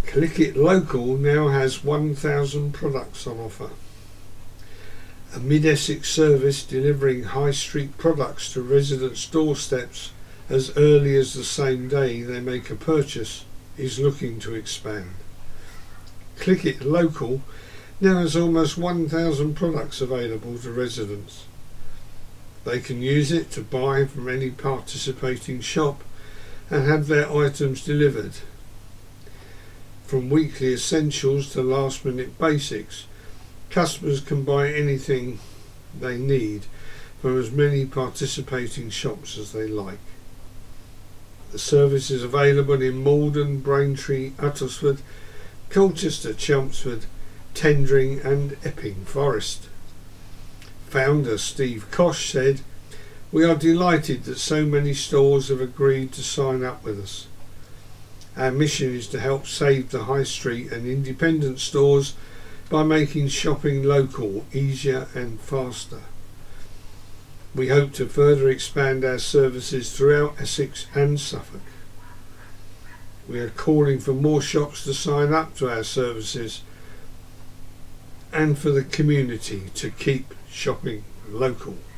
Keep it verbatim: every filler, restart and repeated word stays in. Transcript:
Click It Local now has one thousand products on offer. A Mid-Essex service delivering high street products to residents' doorsteps as early as the same day they make a purchase is looking to expand. Click It Local now has almost one thousand products available to residents. They can use it to buy from any participating shop and have their items delivered. From weekly essentials to last minute basics, customers can buy anything they need from as many participating shops as they like. The service is available in Malden, Braintree, Uttlesford, Colchester, Chelmsford, Tendring and Epping Forest. Founder Steve Kosh said, "We are delighted that so many stores have agreed to sign up with us. Our mission is to help save the high street and independent stores by making shopping local easier and faster. We hope to further expand our services throughout Essex and Suffolk. We are calling for more shops to sign up to our services and for the community to keep shopping local."